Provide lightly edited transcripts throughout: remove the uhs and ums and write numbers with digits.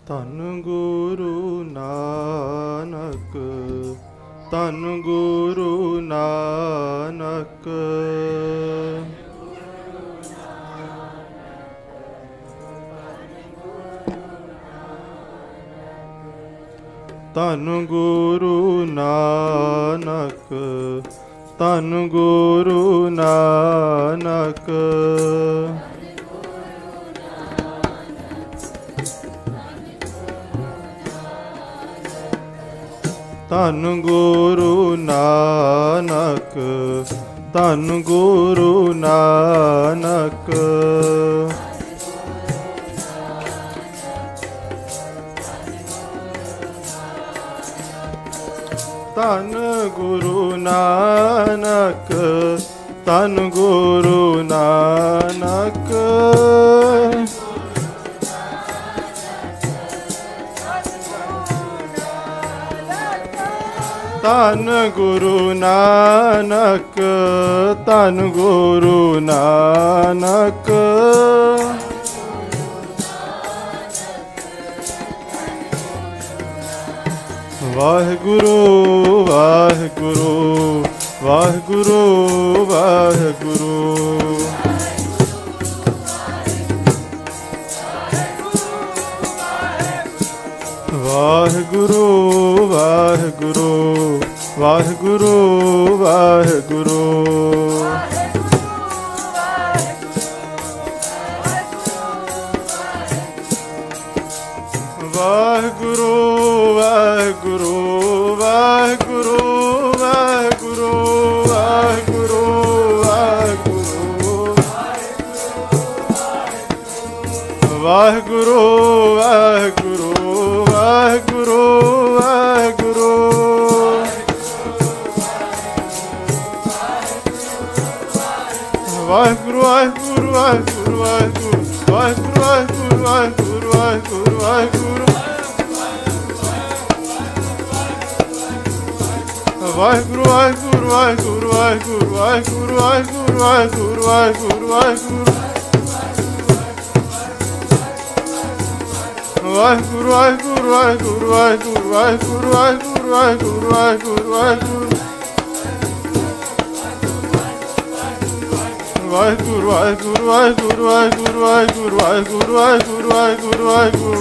ਧੰਨ ਗੁਰੂ ਨਾਨਕ, ਧੰਨ ਗੁਰੂ ਨਾਨਕ। ਧੰਨ ਗੁਰੂ ਨਾਨਕ, ਧੰਨ ਗੁਰੂ ਨਾਨਕ। ਧੰਨ ਗੁਰੂ ਨਾਨਕ, ਧੰਨ ਗੁਰੂ ਨਾਨਕ। ਧੰਨ ਗੁਰੂ ਨਾਨਕ, ਧੰਨ ਗੁਰੂ ਨਾਨਕ। ਧੰਨ ਗੁਰੂ ਨਾਨਕ, ਧੰਨ ਗੁਰੂ ਨਾਨਕ। ਵਾਹਿਗੁਰੂ ਵਾਹਿਗੁਰੂ ਵਾਹਿਗੁਰੂ ਵਾਹਿਗੁਰੂ। ਵਾਹਿਗੁਰੂ ਵਾਹਿਗੁਰੂ ਵਾਹਿਗੁਰੂ ਵਾਹਿਗੁਰੂ। ਵਾਹਿਗੁਰੂ ਵਾਹਿਗੁਰੂ ਵਾਹਿਗੁਰੂ ਵਾਹਿਗੁਰੂ ਵਾਹਿਗੁਰੂ ਵਾਹਿਗੁਰੂ। ਵਾਹਿਗੁਰੂ ਵਾਹਿਗੁਰੂ ਵਾਹਿਗੁਰੂ ਵਾਹਿਗੁਰੂ। ਵਾਹਿਗੁਰੂ ਵਾਹਿਗੁਰੂ ਵਾਹਿਗੁਰੂ ਵਾਹਿਗੁਰੂ ਵਾਹਿਗੁਰੂ ਵਾਹਿਗੁਰੂ ਵਾਹਿਗੁਰੂ ਵਾਹਿਗੁਰੂ। ਵਾਹਿਗੁਰੂ ਵਾਹਿਗੁਰੂ ਵਾਹਿਗੁਰੂ ਵਾਹਿਗੁਰੂ ਵਾਹਿਗੁਰੂ ਵਾਹਿਗੁਰੂ ਵਾਹਿਗੁਰੂ ਵਾਹਿਗੁਰੂ ਵਾਹਿਗੁਰੂ। ਵਾਹਿਗੁਰੂ ਵਾਹਿਗੁਰੂ ਵਾਹਿਗੁਰੂ ਵਾਹਿਗੁਰੂ ਵਾਹਿਗੁਰੂ ਵਾਹਿਗੁਰੂ ਵਾਹਿਗੁਰੂ ਵਾਹਿਗੁਰੂ ਵਾਹਿਗੁਰੂ। ਵਾਹਿਗੁਰੂ ਵਾਹਿਗੁਰੂ ਵਾਹਿਗੁਰੂ ਵਾਹਿਗੁਰੂ ਵਾਹਿਗੁਰੂ ਵਾਹਿਗੁਰੂ ਵਾਹਿਗੁਰੂ ਵਾਹਿਗੁਰੂ ਵਾਹਿਗੁਰੂ।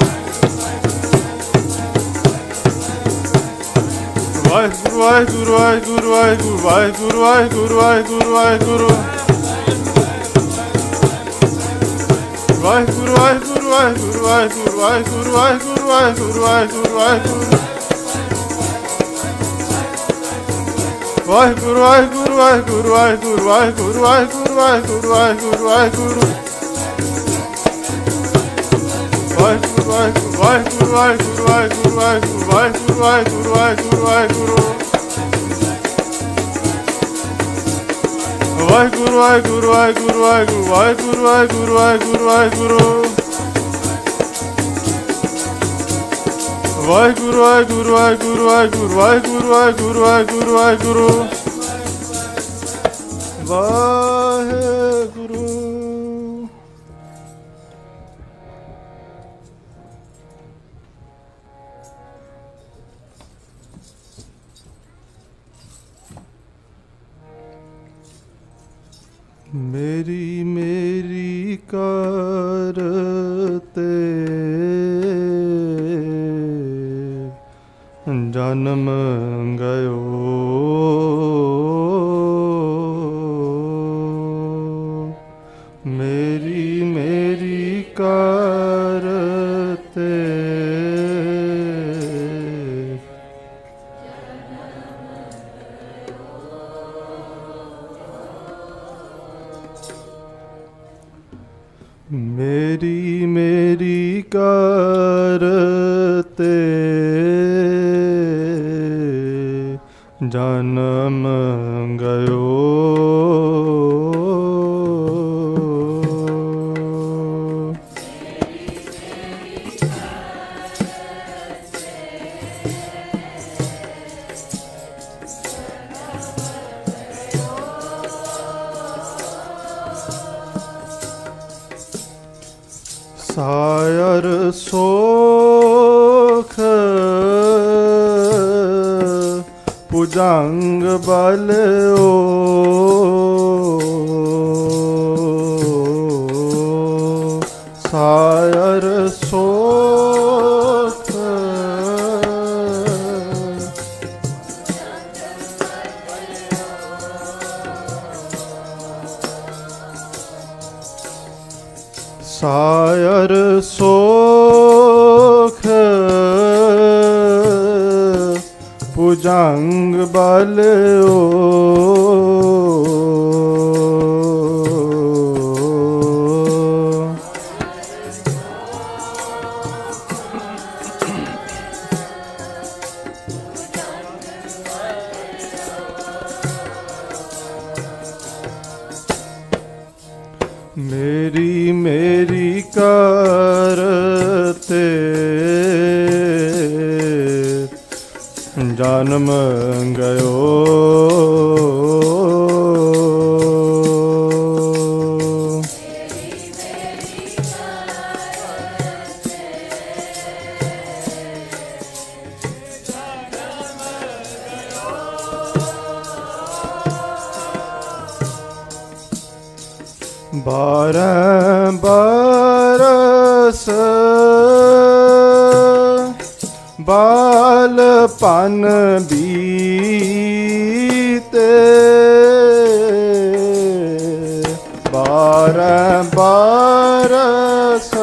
ਵਾਹਿਗੁਰੂ ਵਾਹਿਗੁਰੂ ਵਾਹਿਗੁਰੂ ਵਾਹਿਗੁਰੂ ਵਾਹਿਗੁਰੂ ਵਾਹਿਗੁਰੂ ਵਾਹਿਗੁਰੂ ਵਾਹਿਗੁਰੂ। ਵਾਹਿਗੁਰੂ ਵਾਹਿਗੁਰੂ ਵਾਹਿਗੁਰੂ ਵਾਹਿਗੁਰੂ ਵਾਹਿਗੁਰੂ ਵਾਹਿਗੁਰੂ ਵਾਹਿਗੁਰੂ ਵਾਹਿਗੁਰੂ ਵਾਹਿਗੁਰੂ। ਵਾਹਿਗੁਰੂ ਵਾਹਿਗੁਰੂ ਵਾਹਿਗੁਰੂ ਵਾਹਿਗੁਰੂ ਵਾਹਿਗੁਰੂ ਵਾਹਿਗੁਰੂ ਵਾਹਿਗੁਰੂ ਵਾਹਿਗੁਰੂ ਵਾਹਿਗੁਰੂ। ਵਾਹਿਗੁਰੂ ਵਾਹਿਗੁਰੂ ਵਾਹਿਗੁਰੂ ਵਾਹਿਗੁਰੂ ਵਾਹਿਗੁਰੂ ਵਾਹਿਗੁਰੂ ਵਾਹਿਗੁਰੂ ਵਾਹਿਗੁਰੂ ਵਾਹਿਗੁਰੂ। ਵਾਹਿਗੁਰੂ ਵਾਹਿਗੁਰੂ ਵਾਹਿਗੁਰੂ ਵਾਹਿਗੁਰੂ ਵਾਹਿਗੁਰੂ ਵਾਹਿਗੁਰੂ ਵਾਹਿਗੁਰੂ ਵਾਹਿਗੁਰੂ। ਵਾਹਿਗੁਰੂ ਵਾਹਿਗੁਰੂ ਵਾਹਿਗੁਰੂ ਵਾਹਿਗੁਰੂ ਵਾਹਿਗੁਰੂ ਵਾਹਿਗੁਰੂ ਵਾਹਿਗੁਰੂ ਵਾਹਿਗੁਰੂ। ਵਾਹਿਗੁਰੂ। ਮੇਰੀ ਮੇਰੀ ਕਰਤੇ ਜਨਮ ਗਇਓ। ਮੇਰੀ ਮੇਰੀ ਕਰਤੇ ਮੇਰੀ ਮੇਰੀ ਕਰਤੇ ਜਨਮ ਗਇਓ। ਸਾਇਰ ਸੋ भुजंग बल ओ सायर सोख सायर सोख भुजंग बल ओ मेरी मेरी करते जन्म गयो बारह बरस बालपन बीते 12 बरस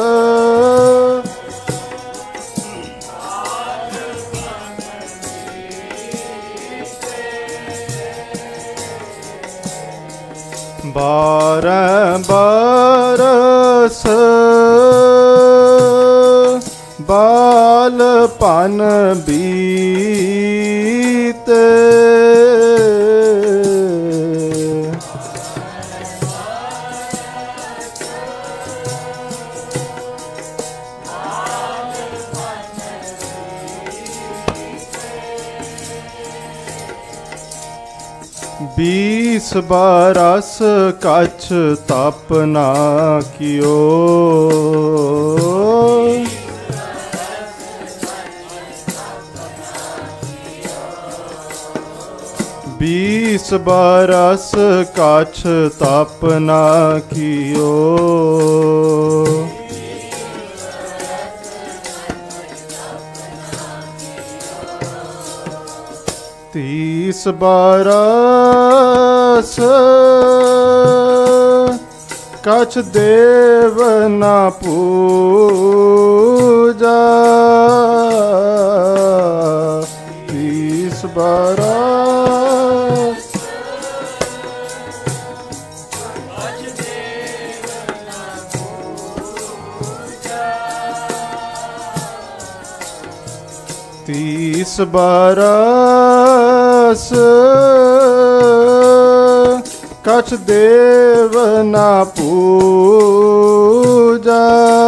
बालपन बीते बीस बरस कछ तप ना कियो 20 बरस कछ तप ना कियो 30 बरस कछ देव ना पूजा 30 बरस 30 बरस कछ देव ना पूजा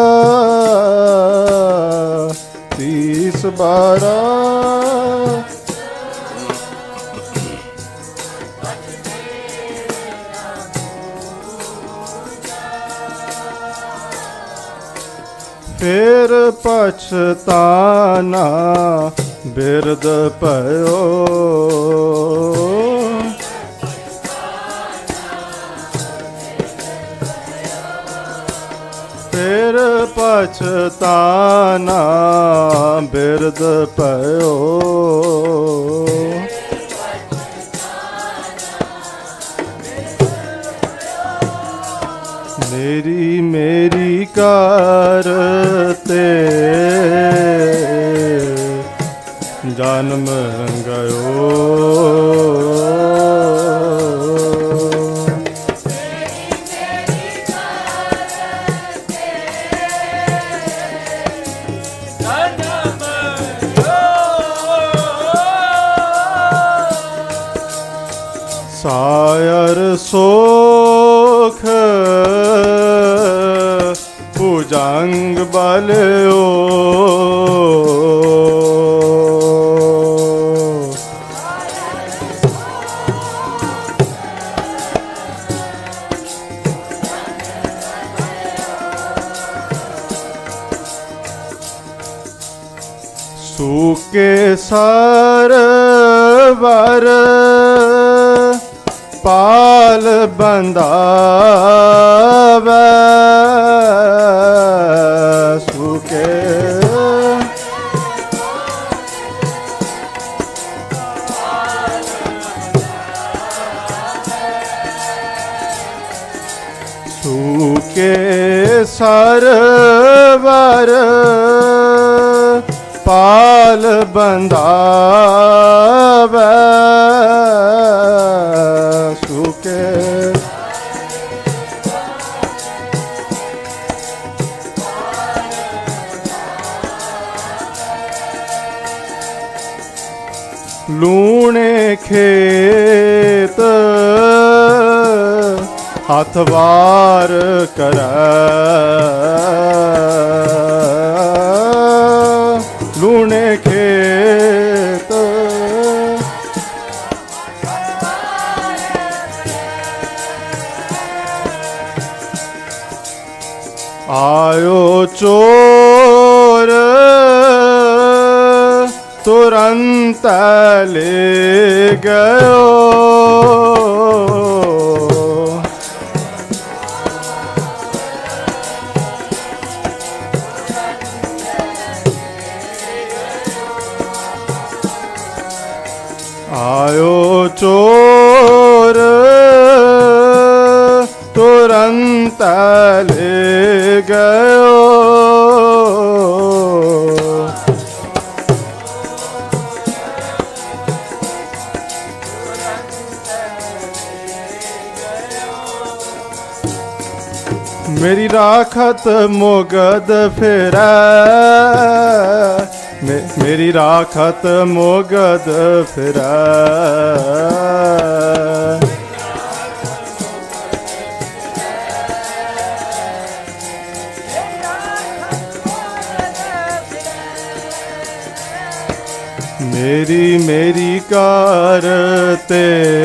30 बरस फिर पछताना बिरद पयो फिर पछताना बिरद पयो मेरी मेरी करते जन्म गयो सायर सोख भुजंग बल ओ सूके सर वर पाल बंधावे सुके सूके सरवर पाल बंधावे सुके लूणे खेत हाथवार करे लूणे खेत आयो चोर तुरंत ले गयो आयो चोर तुरंत ले गयो मेरी राखत मोगद फिरै मेरी राखत मोगद फिरै मेरी मेरी कारते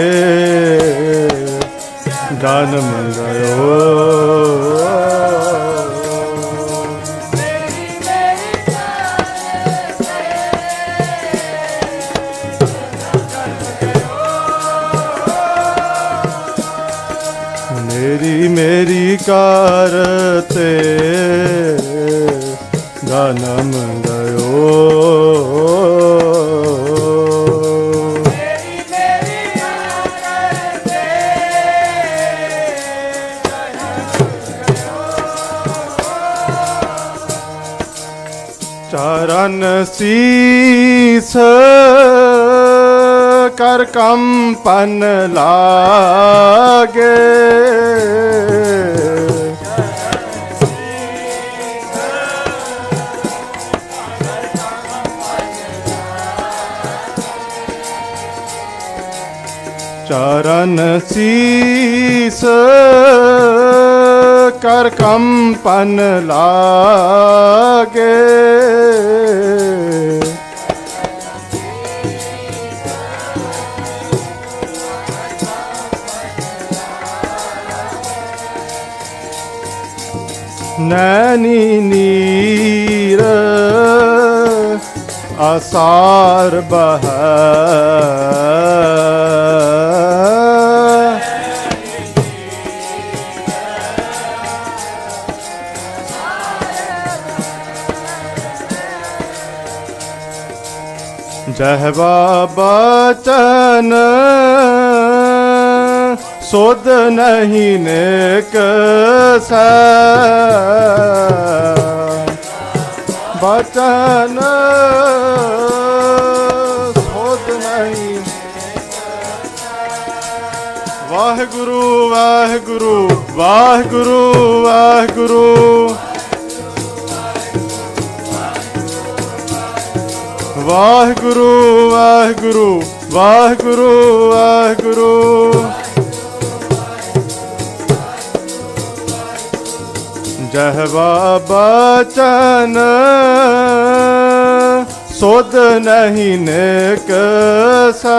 दान में गयो मेरी मेरी कारते दानम गयो चरण शीस कर कंपन लागे चरण शीस कर कंपन लागे नैनी नीर आसार बहै जहवा बचन सोद नहीं नेक से बचन सोद नहीं वाहिगुरु वाहिगुरु वाहिगुरु वाहिगुरु वाहिगुरु वाहिगुरु वाहिगुरु वाहिगुरु जहवा बचन सोद नहीं नेक सा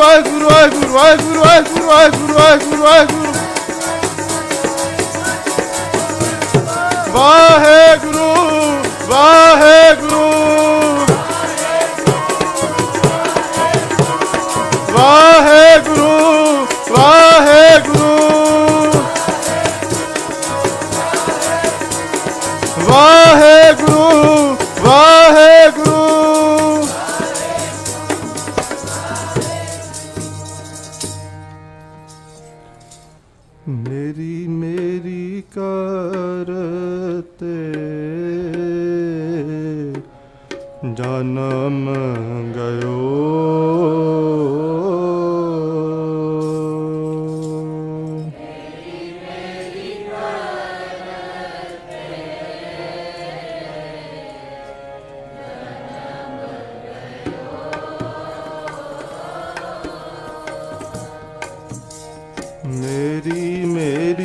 ਵਾਹਿਗੁਰੂ ਵਾਹਿਗੁਰੂ ਵਾਹਿਗੁਰੂ ਵਾਹਿਗੁਰੂ ਵਾਹਿਗੁਰੂ ਵਾਹਿਗੁਰੂ ਵਾਹਿਗੁਰੂ ਵਾਹਿਗੁਰੂ ਵਾਹਿਗੁਰੂ ਵਾਹਿਗੁਰੂ ਵਾਹਿਗੁਰੂ ਵਾਹਿਗੁਰੂ ਵਾਹਿਗੁਰੂ ਮੇਰੀ ਮੇਰੀ ਕਰਤੇ ਜਨਮ ਗਇਓ मेरी